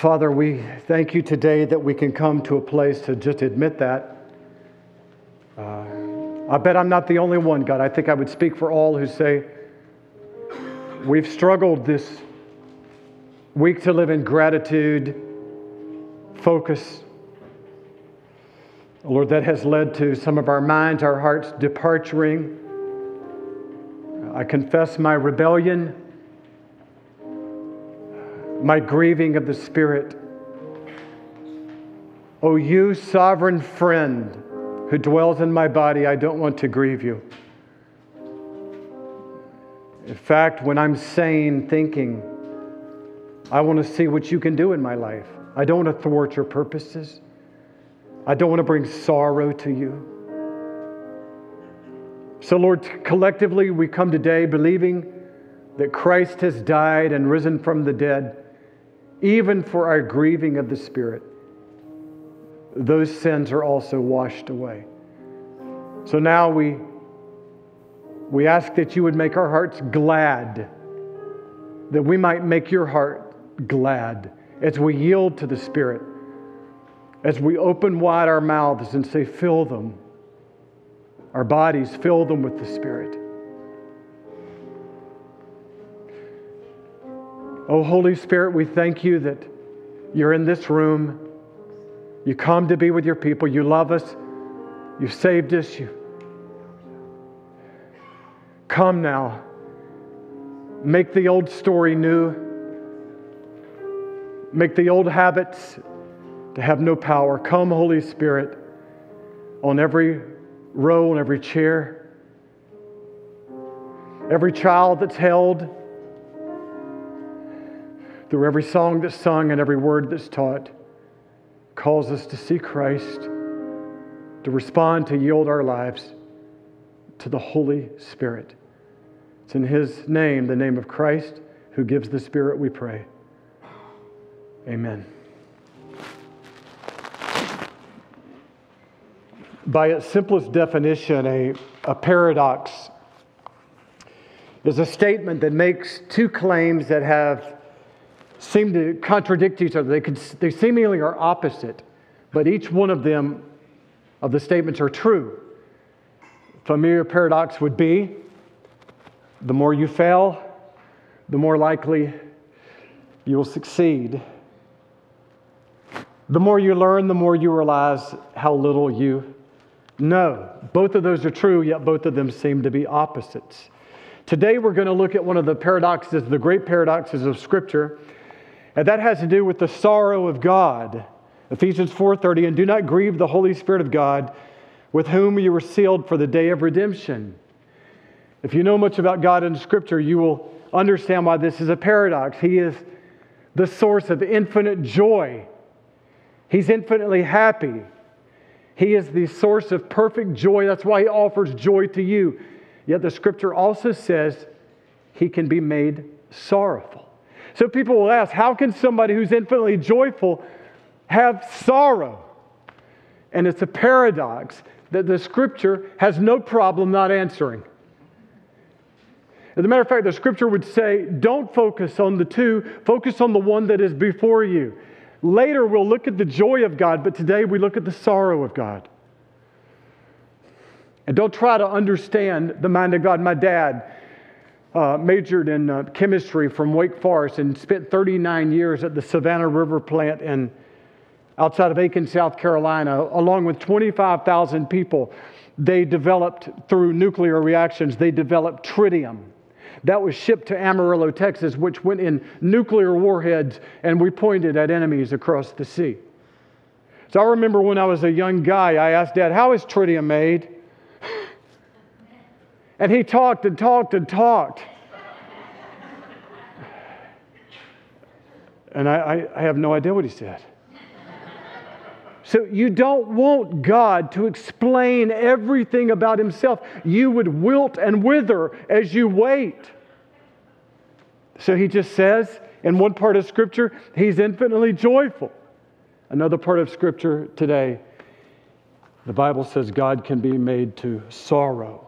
Father, we thank you today that we can come to a place to just admit that. I bet I'm not the only one, God. I think I would speak for all who say we've struggled this week to live in gratitude, focus. Lord, that has led to some of our minds, our hearts departuring. I confess my rebellion, my grieving of the Spirit. O you sovereign friend who dwells in my body, I don't want to grieve you. In fact, when I'm sane, thinking, I want to see what you can do in my life. I don't want to thwart your purposes. I don't want to bring sorrow to you. So Lord, collectively we come today believing that Christ has died and risen from the dead, even for our grieving of the Spirit. Those sins are also washed away. So now we ask that you would make our hearts glad, that we might make your heart glad as we yield to the Spirit, as we open wide our mouths and say, fill them. Our bodies, fill them with the Spirit. Oh, Holy Spirit, we thank you that you're in this room. You come to be with your people. You love us. You saved us. You come now. Make the old story new. Make the old habits to have no power. Come, Holy Spirit, on every row, on every chair, every child that's held, through every song that's sung and every word that's taught. Calls us to see Christ, to respond, to yield our lives to the Holy Spirit. It's in His name, the name of Christ, who gives the Spirit, we pray. Amen. By its simplest definition, a paradox is a statement that makes two claims that seem to contradict each other. They seemingly are opposite, but each one of them, of the statements, are true. Familiar paradox would be, the more you fail, the more likely you will succeed. The more you learn, the more you realize how little you know. Both of those are true, yet both of them seem to be opposites. Today we're going to look at one of the paradoxes, the great paradoxes of Scripture, and that has to do with the sorrow of God. Ephesians 4:30, and do not grieve the Holy Spirit of God, with whom you were sealed for the day of redemption. If you know much about God in Scripture, you will understand why this is a paradox. He is the source of infinite joy. He's infinitely happy. He is the source of perfect joy. That's why He offers joy to you. Yet the Scripture also says He can be made sorrowful. So people will ask, how can somebody who's infinitely joyful have sorrow? And it's a paradox that the Scripture has no problem not answering. As a matter of fact, the Scripture would say, don't focus on the two, focus on the one that is before you. Later we'll look at the joy of God, but today we look at the sorrow of God. And don't try to understand the mind of God. My dad majored in chemistry from Wake Forest and spent 39 years at the Savannah River plant outside of Aiken, South Carolina, along with 25,000 people. They developed, through nuclear reactions, they developed tritium. That was shipped to Amarillo, Texas, which went in nuclear warheads, and we pointed at enemies across the sea. So I remember when I was a young guy, I asked Dad, how is tritium made? And he talked and talked and talked. And I have no idea what he said. So you don't want God to explain everything about Himself. You would wilt and wither as you wait. So He just says, in one part of Scripture, He's infinitely joyful. Another part of Scripture today, the Bible says God can be made to sorrow.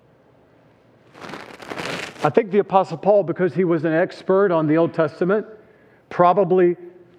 I think the Apostle Paul, because he was an expert on the Old Testament, probably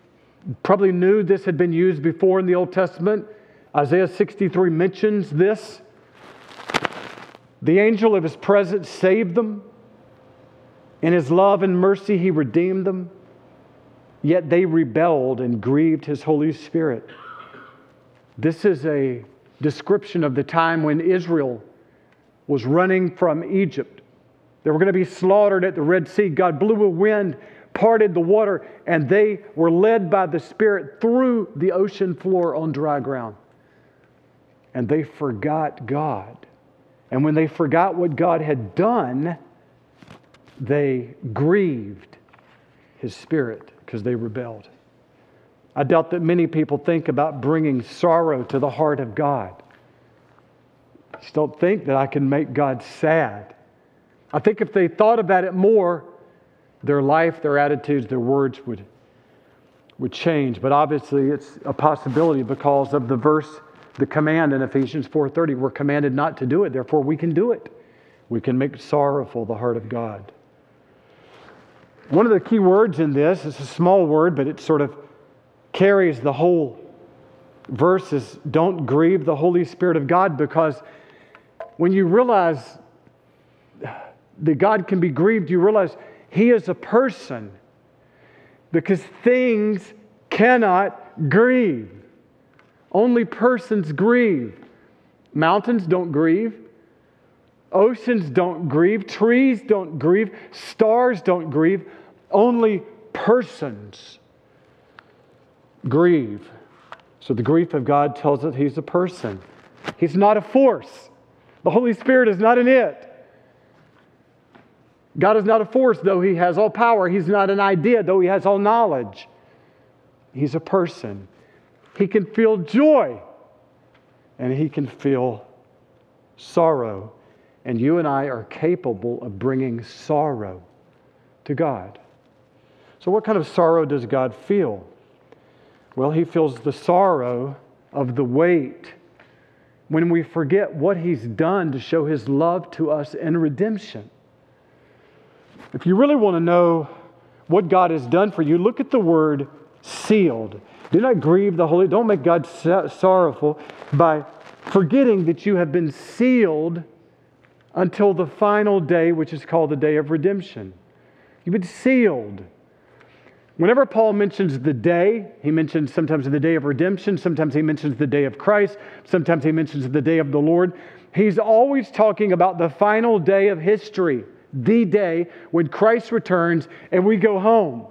probably knew this had been used before in the Old Testament. Isaiah 63 mentions this. The angel of his presence saved them. In his love and mercy, he redeemed them. Yet they rebelled and grieved his Holy Spirit. This is a description of the time when Israel was running from Egypt. They were going to be slaughtered at the Red Sea. God blew a wind, parted the water, and they were led by the Spirit through the ocean floor on dry ground. And they forgot God. And when they forgot what God had done, they grieved His Spirit because they rebelled. I doubt that many people think about bringing sorrow to the heart of God. I just don't think that I can make God sad. I think if they thought about it more, their life, their attitudes, their words would change. But obviously it's a possibility because of the verse, the command in Ephesians 4:30. We're commanded not to do it, therefore we can do it. We can make sorrowful the heart of God. One of the key words in this is a small word, but it sort of carries the whole verse, is don't grieve the Holy Spirit of God, because when you realize that God can be grieved, you realize He is a person, because things cannot grieve. Only persons grieve. Mountains don't grieve. Oceans don't grieve. Trees don't grieve. Stars don't grieve. Only persons grieve. So the grief of God tells us He's a person. He's not a force. The Holy Spirit is not an it. God is not a force, though He has all power. He's not an idea, though He has all knowledge. He's a person. He can feel joy, and He can feel sorrow. And you and I are capable of bringing sorrow to God. So what kind of sorrow does God feel? Well, He feels the sorrow of the weight when we forget what He's done to show His love to us in redemption. If you really want to know what God has done for you, look at the word sealed. Do not grieve the Holy. Don't make God sorrowful by forgetting that you have been sealed until the final day, which is called the day of redemption. You've been sealed. Whenever Paul mentions the day, he mentions sometimes the day of redemption, sometimes he mentions the day of Christ, sometimes he mentions the day of the Lord. He's always talking about the final day of history, the day when Christ returns and we go home.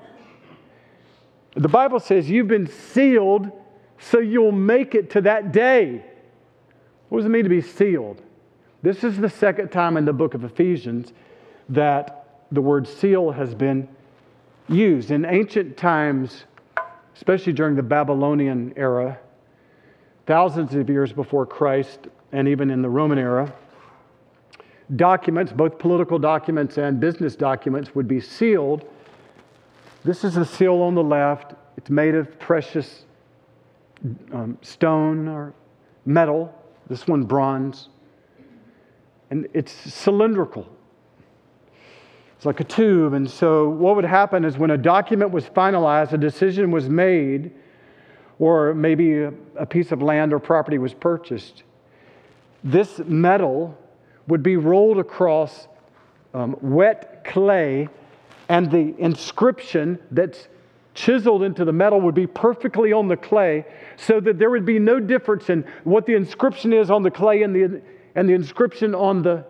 The Bible says you've been sealed so you'll make it to that day. What does it mean to be sealed? This is the second time in the book of Ephesians that the word seal has been used. In ancient times, especially during the Babylonian era, thousands of years before Christ, and even in the Roman era, documents, both political documents and business documents, would be sealed. This is the seal on the left. It's made of precious stone or metal. This one, bronze. And it's cylindrical. It's like a tube. And so what would happen is when a document was finalized, a decision was made, or maybe a piece of land or property was purchased, this metal would be rolled across wet clay, and the inscription that's chiseled into the metal would be perfectly on the clay, so that there would be no difference in what the inscription is on the clay and the inscription on the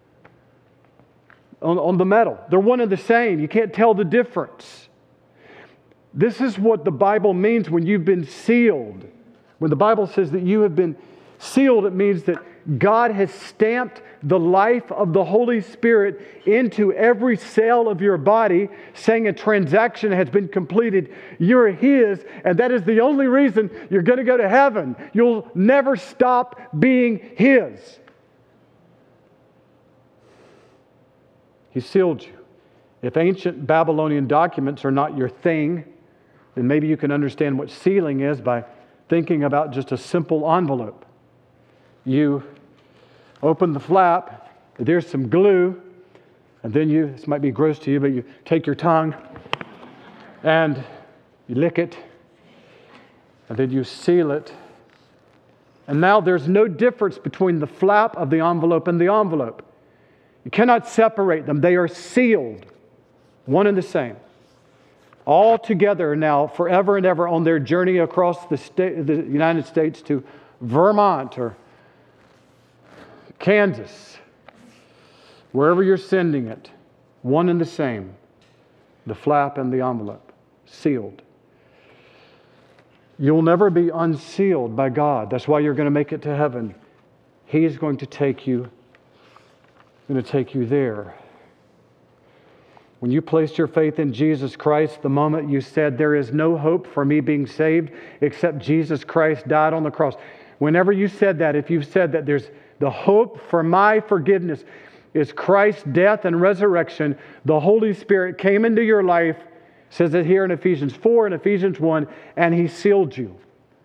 metal. They're one and the same. You can't tell the difference. This is what the Bible means when you've been sealed. When the Bible says that you have been sealed, it means that God has stamped the life of the Holy Spirit into every cell of your body, saying a transaction has been completed. You're His, and that is the only reason you're going to go to heaven. You'll never stop being His. He sealed you. If ancient Babylonian documents are not your thing, then maybe you can understand what sealing is by thinking about just a simple envelope. You open the flap, there's some glue, and then this might be gross to you, but you take your tongue and you lick it, And then you seal it. And now there's no difference between the flap of the envelope and the envelope. You cannot separate them. They are sealed, one and the same. All together now, forever and ever, on their journey across the United States to Vermont or Kansas, wherever you're sending it, one and the same. The flap and the envelope, sealed. You'll never be unsealed by God. That's why you're going to make it to heaven. He is going to take you there. When you placed your faith in Jesus Christ, the moment you said, there is no hope for me being saved except Jesus Christ died on the cross. Whenever you said that, if you've said that there's the hope for my forgiveness is Christ's death and resurrection, the Holy Spirit came into your life, says it here in Ephesians 4 and Ephesians 1, and He sealed you.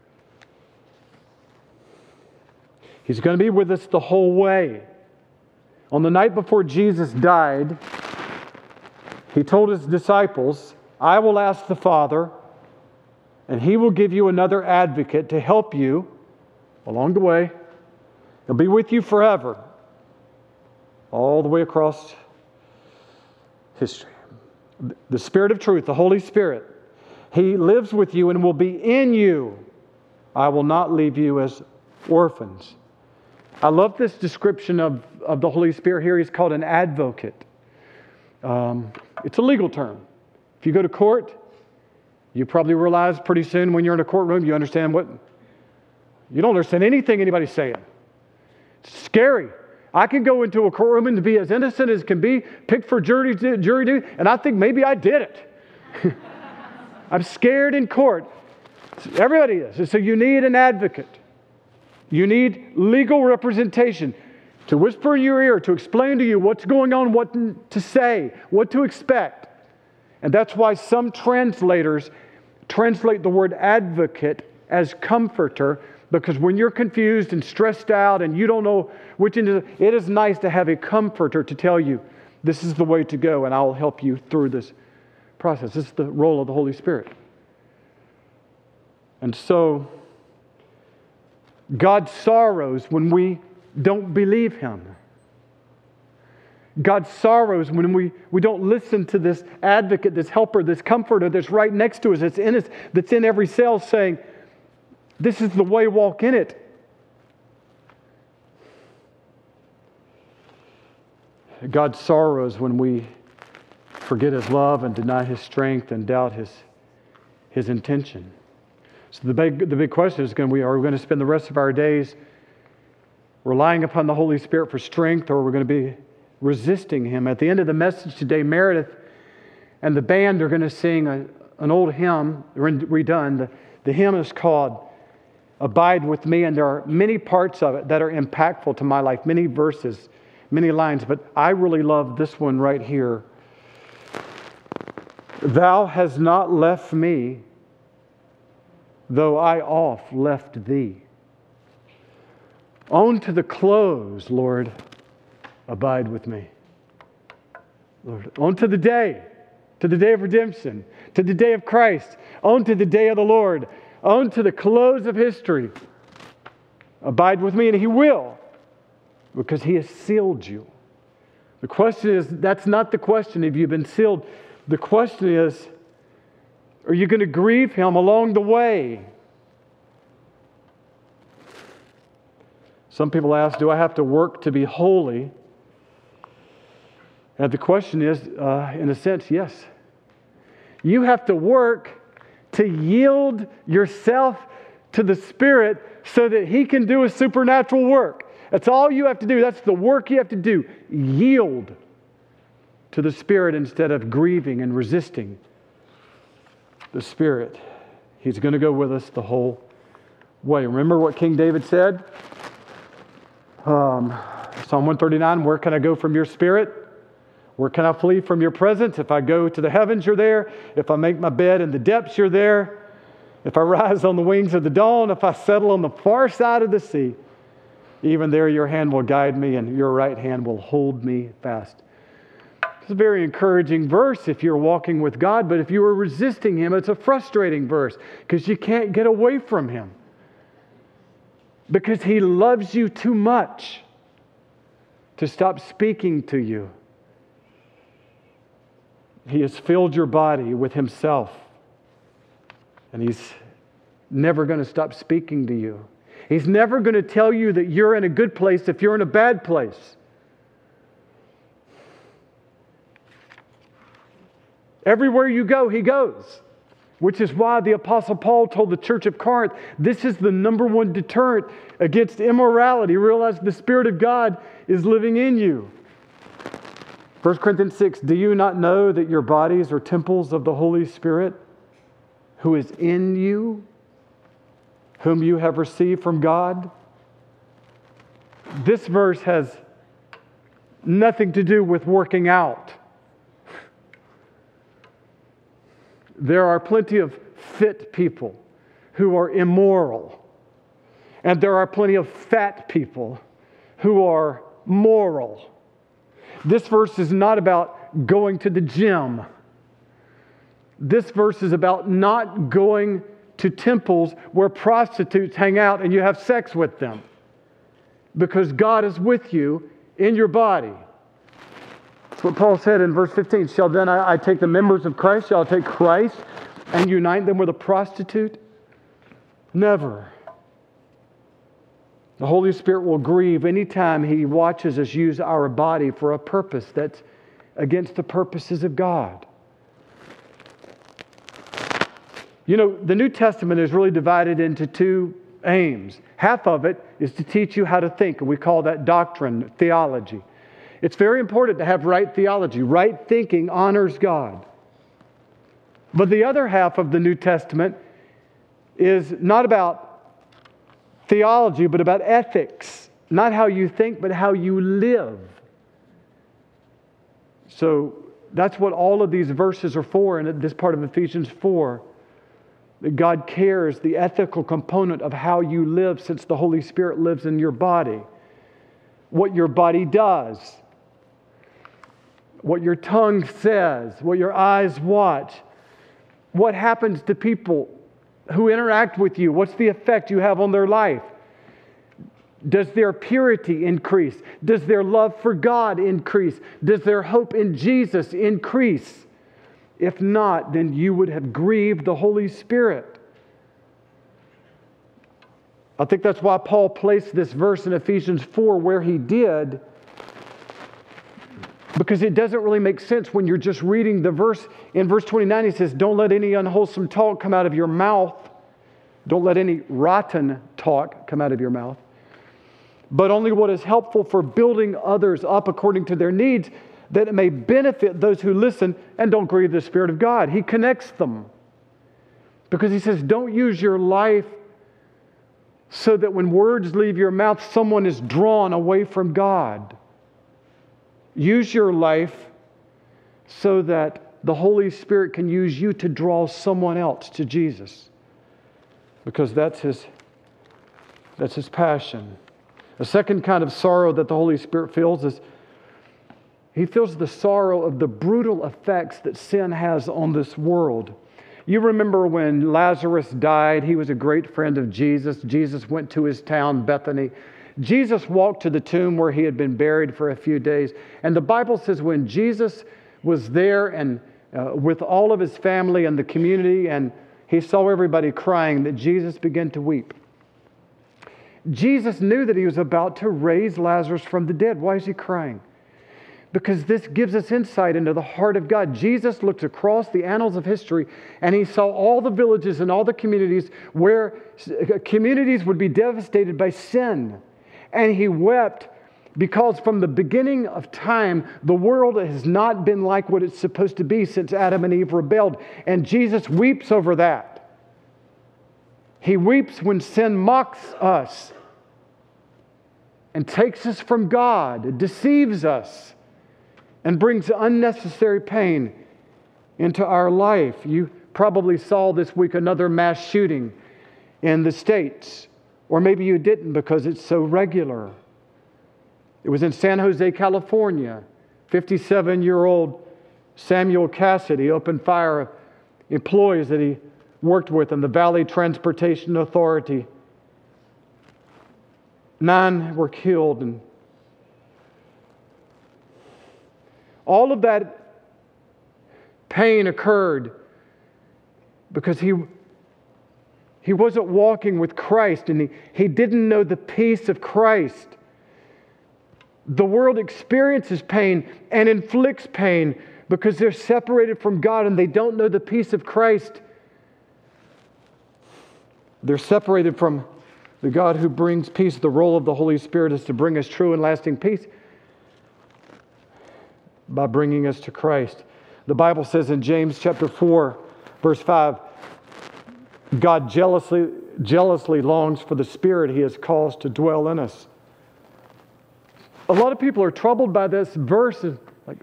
He's going to be with us the whole way. On the night before Jesus died, He told His disciples, I will ask the Father, and He will give you another advocate to help you along the way. He'll be with you forever, all the way across history. The Spirit of truth, the Holy Spirit, He lives with you and will be in you. I will not leave you as orphans. I love this description of the Holy Spirit here. He's called an advocate. It's a legal term. If you go to court, you probably realize pretty soon when you're in a courtroom, you don't understand anything anybody's saying. It's scary. I can go into a courtroom and be as innocent as can be, picked for jury duty, and I think maybe I did it. I'm scared in court. Everybody is. So you need an advocate. You need legal representation to whisper in your ear, to explain to you what's going on, what to say, what to expect. And that's why some translators translate the word advocate as comforter, because when you're confused and stressed out and you don't know which end it is nice to have a comforter to tell you this is the way to go and I'll help you through this process. This is the role of the Holy Spirit. And so God sorrows when we don't believe Him. God sorrows when we don't listen to this advocate, this helper, this comforter that's right next to us, that's in every cell saying, this is the way, walk in it. God sorrows when we forget His love and deny His strength and doubt His intention. So the big question is, are we going to spend the rest of our days relying upon the Holy Spirit for strength, or are we going to be resisting Him? At the end of the message today, Meredith and the band are going to sing an old hymn, redone. The hymn is called Abide With Me, and there are many parts of it that are impactful to my life, many verses, many lines, but I really love this one right here. Thou hast not left me, though I oft left Thee. On to the close, Lord, abide with me. Lord, on to the day of redemption, to the day of Christ, on to the day of the Lord, on to the close of history. Abide with me, and He will, because He has sealed you. The question is, that's not the question if you've been sealed. The question is, are you going to grieve Him along the way? Some people ask, do I have to work to be holy? And the question is, in a sense, yes. You have to work to yield yourself to the Spirit so that He can do a supernatural work. That's all you have to do. That's the work you have to do. Yield to the Spirit instead of grieving and resisting the Spirit. He's going to go with us the whole way. Remember what King David said? Psalm 139, where can I go from your Spirit? Where can I flee from your presence? If I go to the heavens, you're there. If I make my bed in the depths, you're there. If I rise on the wings of the dawn, if I settle on the far side of the sea, even there your hand will guide me and your right hand will hold me fast. It's a very encouraging verse if you're walking with God, but if you are resisting Him, it's a frustrating verse because you can't get away from Him. Because He loves you too much to stop speaking to you. He has filled your body with Himself, and He's never going to stop speaking to you. He's never going to tell you that you're in a good place if you're in a bad place. Everywhere you go, He goes. Which is why the Apostle Paul told the church of Corinth, this is the number one deterrent against immorality. Realize the Spirit of God is living in you. 1 Corinthians 6, do you not know that your bodies are temples of the Holy Spirit who is in you, whom you have received from God? This verse has nothing to do with working out. There are plenty of fit people who are immoral. And there are plenty of fat people who are moral. This verse is not about going to the gym. This verse is about not going to temples where prostitutes hang out and you have sex with them. Because God is with you in your body. That's what Paul said in verse 15. Shall then I take the members of Christ? Shall I take Christ and unite them with a prostitute? Never. The Holy Spirit will grieve anytime He watches us use our body for a purpose that's against the purposes of God. You know, the New Testament is really divided into two aims. Half of it is to teach you how to think, and we call that doctrine, theology. It's very important to have right theology. Right thinking honors God. But the other half of the New Testament is not about theology, but about ethics. Not how you think, but how you live. So that's what all of these verses are for, and this part of Ephesians 4. That God cares the ethical component of how you live since the Holy Spirit lives in your body. What your body does. What your tongue says. What your eyes watch. What happens to people who interact with you? What's the effect you have on their life? Does their purity increase? Does their love for God increase? Does their hope in Jesus increase? If not, then you would have grieved the Holy Spirit. I think that's why Paul placed this verse in Ephesians 4 where he did, because it doesn't really make sense when you're just reading the verse. In verse 29, he says, don't let any unwholesome talk come out of your mouth. Don't let any rotten talk come out of your mouth. But only what is helpful for building others up according to their needs, that it may benefit those who listen and don't grieve the Spirit of God. He connects them. Because he says, don't use your life so that when words leave your mouth, someone is drawn away from God. Use your life so that the Holy Spirit can use you to draw someone else to Jesus. Because that's His passion. A second kind of sorrow that the Holy Spirit feels is He feels the sorrow of the brutal effects that sin has on this world. You remember when Lazarus died, he was a great friend of Jesus. Jesus went to his town, Bethany. Jesus walked to the tomb where he had been buried for a few days. And the Bible says when Jesus was there and with all of his family and the community, and he saw everybody crying, that Jesus began to weep. Jesus knew that He was about to raise Lazarus from the dead. Why is He crying? Because this gives us insight into the heart of God. Jesus looked across the annals of history and He saw all the villages and all the communities where communities would be devastated by sin. And He wept because from the beginning of time, the world has not been like what it's supposed to be since Adam and Eve rebelled. And Jesus weeps over that. He weeps when sin mocks us and takes us from God, deceives us, and brings unnecessary pain into our life. You probably saw this week another mass shooting in the States, or maybe you didn't because it's so regular. It was in San Jose, California. 57-year-old Samuel Cassidy opened fire at employees that he worked with in the Valley Transportation Authority. 9 were killed, and all of that pain occurred because he wasn't walking with Christ, and he didn't know the peace of Christ. The world experiences pain and inflicts pain because they're separated from God and they don't know the peace of Christ. They're separated from the God who brings peace. The role of the Holy Spirit is to bring us true and lasting peace by bringing us to Christ. The Bible says in James chapter 4, verse 5, God jealously longs for the Spirit He has caused to dwell in us. A lot of people are troubled by this verse. Like,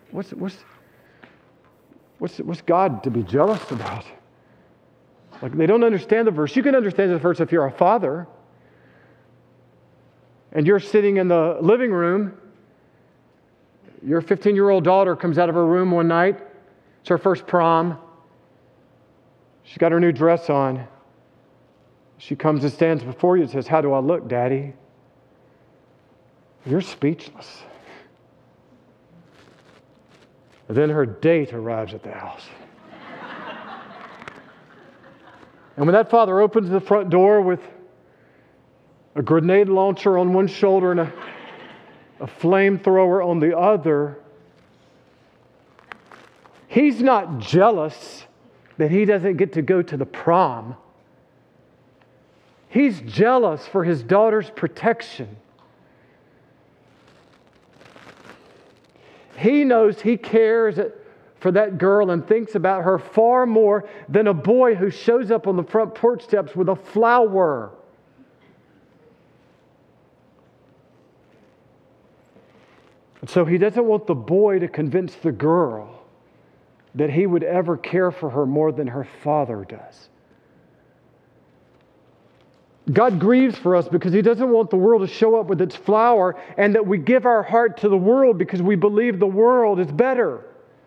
what's God to be jealous about? Like, they don't understand the verse. You can understand the verse if you're a father and you're sitting in the living room. Your 15-year-old daughter comes out of her room one night. It's her first prom. She's got her new dress on. She comes and stands before you and says, "How do I look, Daddy?" You're speechless. And then her date arrives at the house. And when that father opens the front door with a grenade launcher on one shoulder and a flamethrower on the other, he's not jealous that he doesn't get to go to the prom. He's jealous for his daughter's protection. He knows he cares for that girl and thinks about her far more than a boy who shows up on the front porch steps with a flower. And so he doesn't want the boy to convince the girl that he would ever care for her more than her father does. God grieves for us because He doesn't want the world to show up with its flower and that we give our heart to the world because we believe the world is better.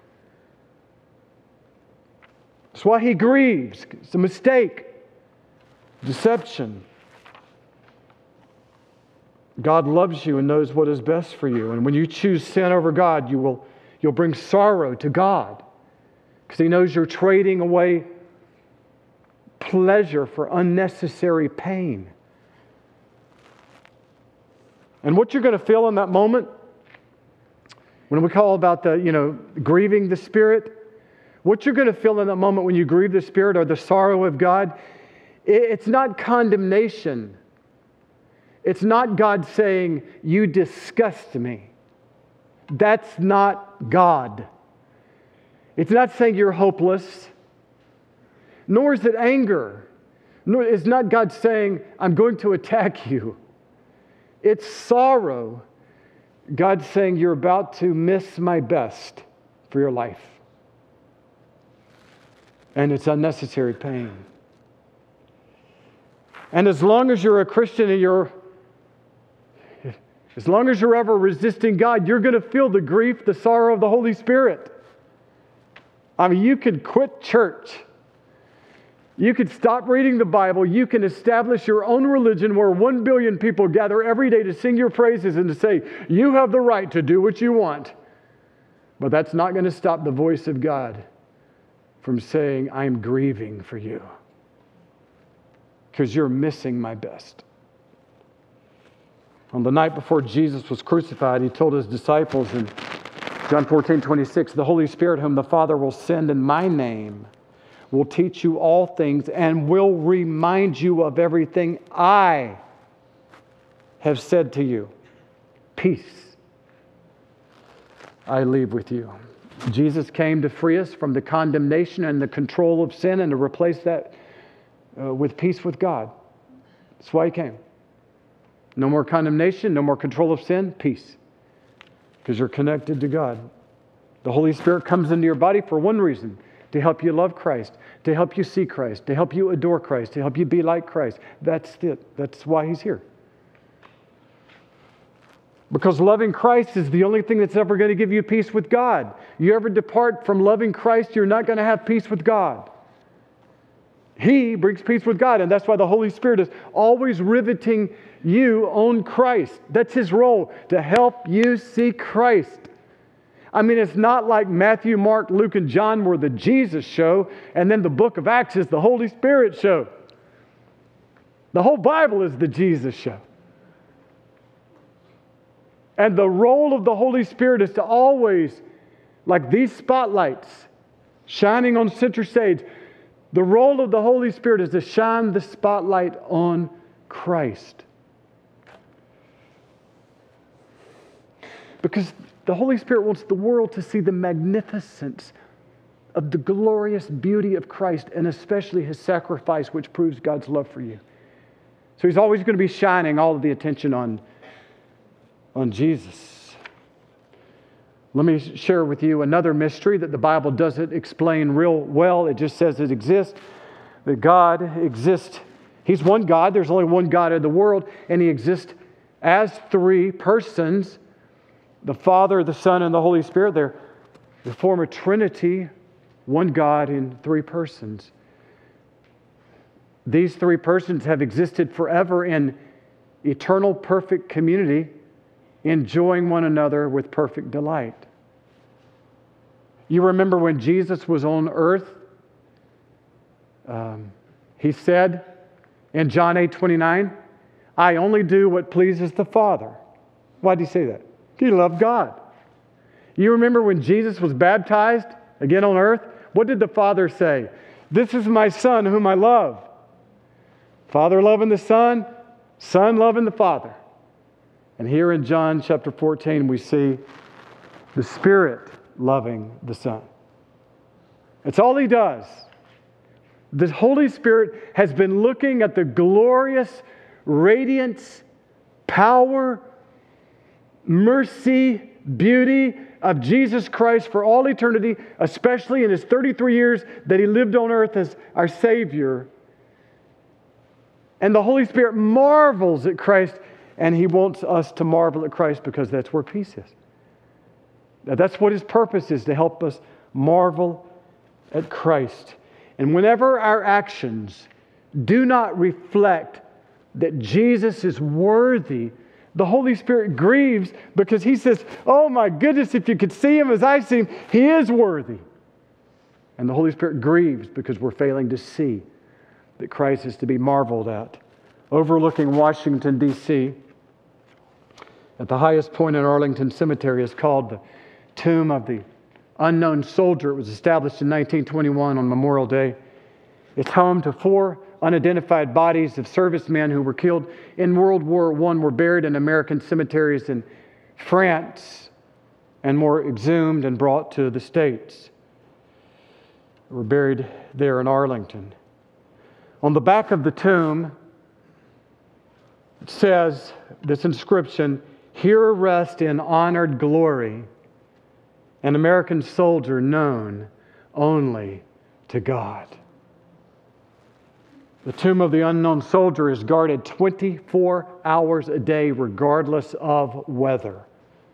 That's why He grieves. It's a mistake. Deception. God loves you and knows what is best for you. And when you choose sin over God, you'll bring sorrow to God because He knows you're trading away pleasure for unnecessary pain. And what you're going to feel in that moment, when we call about grieving the Spirit, what you're going to feel in that moment when you grieve the Spirit or the sorrow of God, it's not condemnation. It's not God saying, "You disgust me." That's not God. It's not saying you're hopeless. Nor is it anger. Nor is not God saying, "I'm going to attack you." It's sorrow. God's saying, "You're about to miss my best for your life." And it's unnecessary pain. And as long as you're a Christian and as long as you're ever resisting God, you're going to feel the grief, the sorrow of the Holy Spirit. I mean, you could quit church. You could stop reading the Bible. You can establish your own religion where 1 billion people gather every day to sing your praises and to say, "You have the right to do what you want." But that's not going to stop the voice of God from saying, "I'm grieving for you because you're missing my best." On the night before Jesus was crucified, He told His disciples in John 14:26, "The Holy Spirit whom the Father will send in my name will teach you all things and will remind you of everything I have said to you. Peace I leave with you." Jesus came to free us from the condemnation and the control of sin and to replace that with peace with God. That's why He came. No more condemnation, no more control of sin, peace. Because you're connected to God. The Holy Spirit comes into your body for one reason: to help you love Christ, to help you see Christ, to help you adore Christ, to help you be like Christ. That's it. That's why He's here. Because loving Christ is the only thing that's ever going to give you peace with God. You ever depart from loving Christ, you're not going to have peace with God. He brings peace with God, and that's why the Holy Spirit is always riveting you on Christ. That's His role, to help you see Christ. I mean, it's not like Matthew, Mark, Luke, and John were the Jesus show, and then the book of Acts is the Holy Spirit show. The whole Bible is the Jesus show. And the role of the Holy Spirit is to always, like these spotlights shining on center stage, the role of the Holy Spirit is to shine the spotlight on Christ. Because the Holy Spirit wants the world to see the magnificence of the glorious beauty of Christ, and especially His sacrifice, which proves God's love for you. So He's always going to be shining all of the attention on Jesus. Let me share with you another mystery that the Bible doesn't explain real well. It just says it exists, that God exists. He's one God. There's only one God in the world, and He exists as three persons. The Father, the Son, and the Holy Spirit, they form a Trinity, one God in three persons. These three persons have existed forever in eternal, perfect community, enjoying one another with perfect delight. You remember when Jesus was on earth, He said in John 8:29, I only do what pleases the Father. Why did He say that? He loved God. You remember when Jesus was baptized again on earth? What did the Father say? This is my Son whom I love. Father loving the Son, Son loving the Father. And here in John chapter 14, we see the Spirit loving the Son. It's all He does. The Holy Spirit has been looking at the glorious radiance, power, mercy, beauty of Jesus Christ for all eternity, especially in His 33 years that He lived on earth as our Savior. And the Holy Spirit marvels at Christ, and He wants us to marvel at Christ because that's where peace is. Now, that's what His purpose is, to help us marvel at Christ. And whenever our actions do not reflect that Jesus is worthy, the Holy Spirit grieves because He says, oh my goodness, if you could see Him as I see Him, He is worthy. And the Holy Spirit grieves because we're failing to see that Christ is to be marveled at. Overlooking Washington, D.C., at the highest point in Arlington Cemetery is called the Tomb of the Unknown Soldier. It was established in 1921 on Memorial Day. It's home to 4 unidentified bodies of servicemen who were killed in World War I, were buried in American cemeteries in France, and were exhumed and brought to the States. They were buried there in Arlington. On the back of the tomb, it says this inscription, here rest in honored glory an American soldier known only to God. The tomb of the unknown soldier is guarded 24 hours a day, regardless of weather.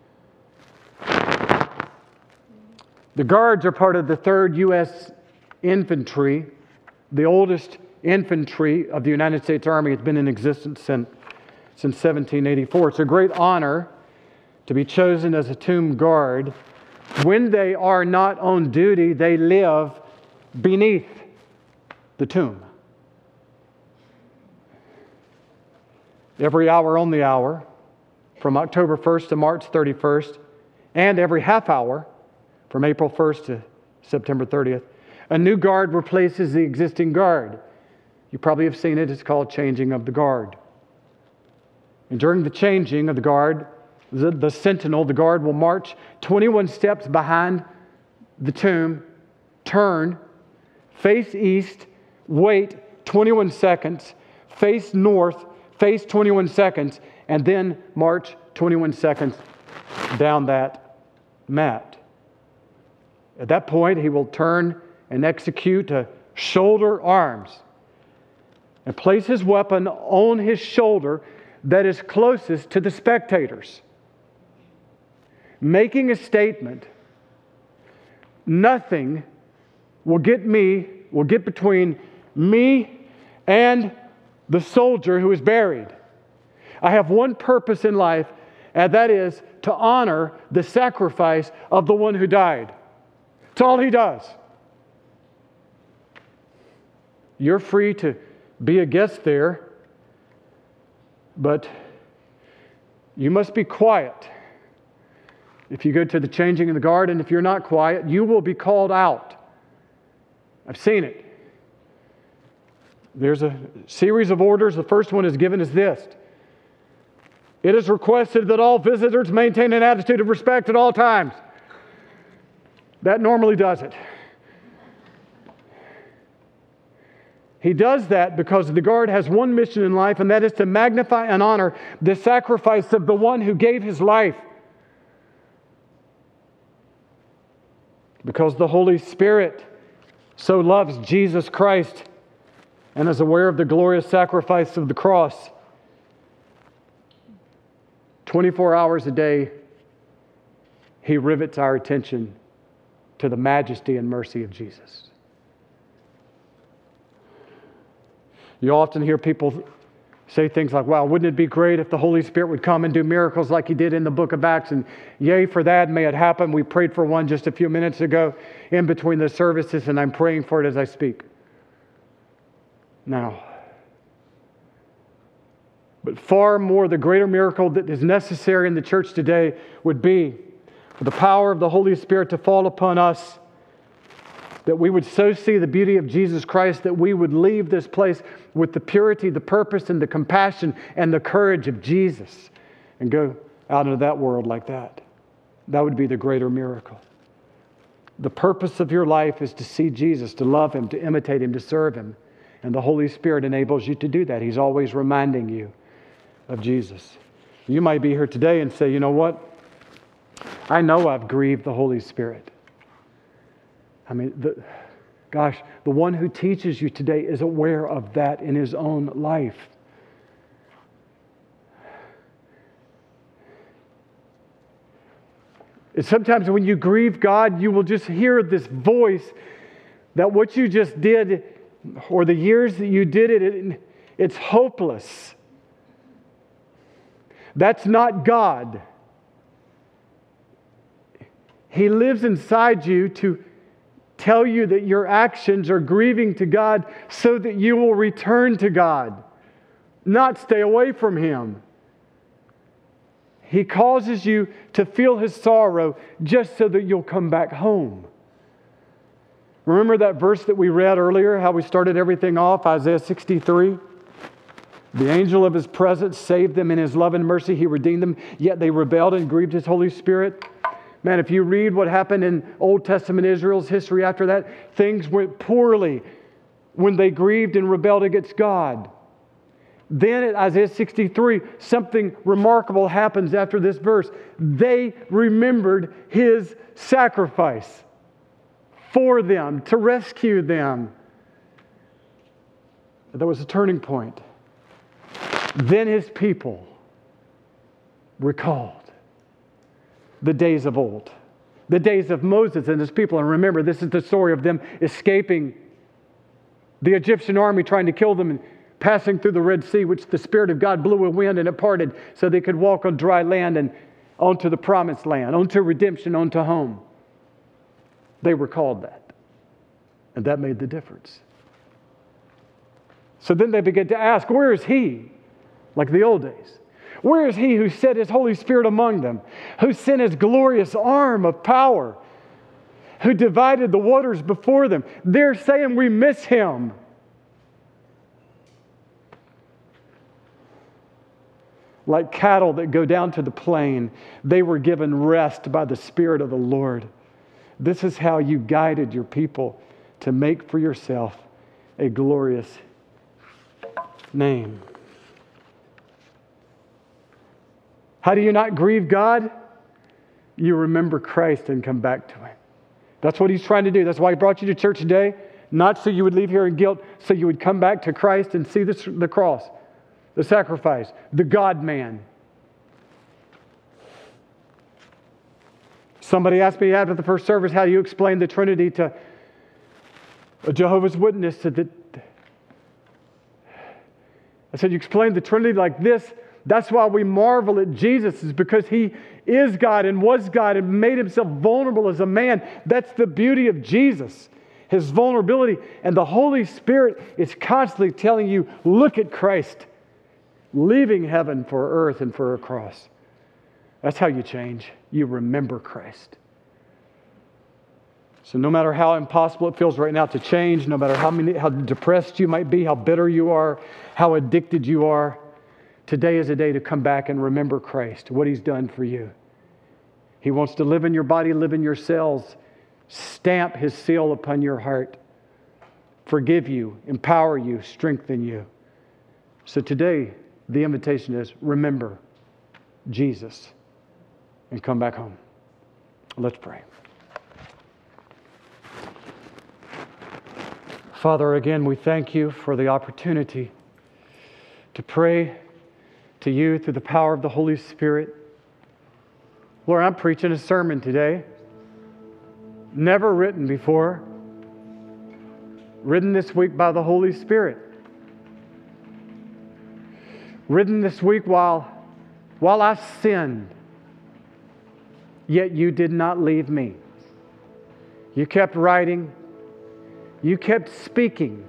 The guards are part of the 3rd U.S. Infantry, the oldest infantry of the United States Army. It's been in existence since 1784. It's a great honor to be chosen as a tomb guard. When they are not on duty, they live beneath the tomb. Every hour on the hour, from October 1st to March 31st, and every half hour, from April 1st to September 30th, a new guard replaces the existing guard. You probably have seen it. It's called changing of the guard. And during the changing of the guard, the sentinel, the guard, will march 21 steps behind the tomb, turn, face east, wait 21 seconds, face north, face 21 seconds, and then march 21 seconds down that mat. At that point, he will turn and execute a shoulder arms and place his weapon on his shoulder that is closest to the spectators. making a statement, nothing will get between me and the soldier who is buried. I have one purpose in life, and that is to honor the sacrifice of the one who died. It's all he does. You're free to be a guest there, but you must be quiet. If you go to the changing in the garden, if you're not quiet, you will be called out. I've seen it. There's a series of orders. The first one is given as this: it is requested that all visitors maintain an attitude of respect at all times. That normally does it. He does that because the guard has one mission in life, and that is to magnify and honor the sacrifice of the one who gave his life. Because the Holy Spirit so loves Jesus Christ and is aware of the glorious sacrifice of the cross, 24 hours a day, He rivets our attention to the majesty and mercy of Jesus. You often hear people say things like, wow, wouldn't it be great if the Holy Spirit would come and do miracles like He did in the book of Acts? And yay for that, may it happen. We prayed for one just a few minutes ago in between the services, and I'm praying for it as I speak. Now, but far more, the greater miracle that is necessary in the church today would be for the power of the Holy Spirit to fall upon us, that we would so see the beauty of Jesus Christ that we would leave this place with the purity, the purpose, and the compassion and the courage of Jesus and go out into that world like that. That would be the greater miracle. The purpose of your life is to see Jesus, to love Him, to imitate Him, to serve Him. And the Holy Spirit enables you to do that. He's always reminding you of Jesus. You might be here today and say, you know what? I know I've grieved the Holy Spirit. I mean, the one who teaches you today is aware of that in his own life. And sometimes when you grieve God, you will just hear this voice that what you just did, or the years that you did it, it's hopeless. That's not God. He lives inside you to tell you that your actions are grieving to God so that you will return to God, not stay away from Him. He causes you to feel His sorrow just so that you'll come back home. Remember that verse that we read earlier, how we started everything off, Isaiah 63? The angel of His presence saved them in His love and mercy. He redeemed them, yet they rebelled and grieved His Holy Spirit. Man, if you read what happened in Old Testament Israel's history after that, things went poorly when they grieved and rebelled against God. Then at Isaiah 63, something remarkable happens after this verse. They remembered His sacrifice for them, to rescue them. That was a turning point. Then His people recalled the days of old, the days of Moses and his people. And remember, this is the story of them escaping the Egyptian army trying to kill them and passing through the Red Sea, which the Spirit of God blew a wind and it parted so they could walk on dry land and onto the promised land, onto redemption, onto home. They recalled that. And that made the difference. So then they began to ask, where is He? Like the old days. Where is He who set His Holy Spirit among them? Who sent His glorious arm of power? Who divided the waters before them? They're saying we miss Him. Like cattle that go down to the plain, they were given rest by the Spirit of the Lord. This is how you guided your people to make for yourself a glorious name. How do you not grieve God? You remember Christ and come back to Him. That's what He's trying to do. That's why He brought you to church today. Not so you would leave here in guilt, so you would come back to Christ and see the cross, the sacrifice, the God-man. Somebody asked me after the first service, how do you explain the Trinity to a Jehovah's Witness? I said, you explain the Trinity like this. That's why we marvel at Jesus, is because He is God and was God and made Himself vulnerable as a man. That's the beauty of Jesus, His vulnerability. And the Holy Spirit is constantly telling you, look at Christ, leaving heaven for earth and for a cross. That's how you change. You remember Christ. So no matter how impossible it feels right now to change, no matter how depressed you might be, how bitter you are, how addicted you are, today is a day to come back and remember Christ, what He's done for you. He wants to live in your body, live in your cells, stamp His seal upon your heart, forgive you, empower you, strengthen you. So today, the invitation is remember Jesus and come back home. Let's pray. Father, again, we thank You for the opportunity to pray to You through the power of the Holy Spirit. Lord, I'm preaching a sermon today, never written before, written this week by the Holy Spirit. Written this week while I sinned, yet You did not leave me. You kept writing. You kept speaking.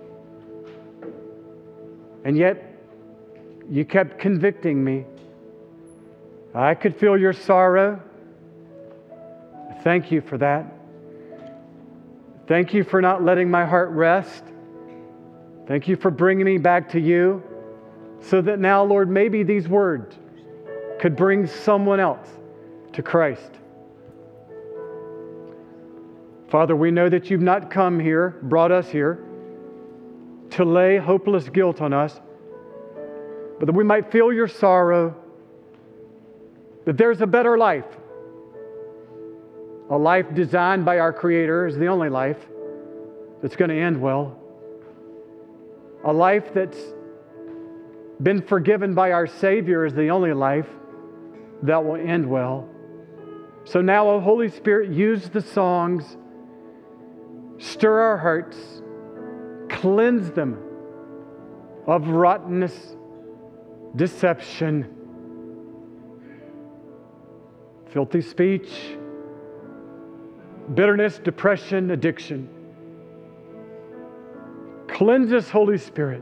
And yet, You kept convicting me. I could feel Your sorrow. Thank You for that. Thank You for not letting my heart rest. Thank You for bringing me back to You, so that now, Lord, maybe these words could bring someone else to Christ. Father, we know that You've not come here, brought us here, to lay hopeless guilt on us, but that we might feel Your sorrow, that there's a better life. A life designed by our Creator is the only life that's going to end well. A life that's been forgiven by our Savior is the only life that will end well. So now, O Holy Spirit, use the songs, stir our hearts, cleanse them of rottenness, deception, filthy speech, bitterness, depression, addiction. Cleanse us, Holy Spirit,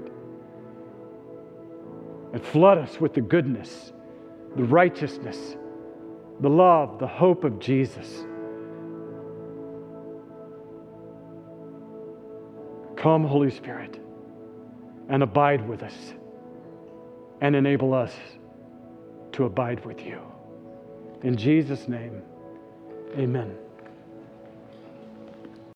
and flood us with the goodness, the righteousness, the love, the hope of Jesus. Come, Holy Spirit, and abide with us, and enable us to abide with You. In Jesus' name, amen.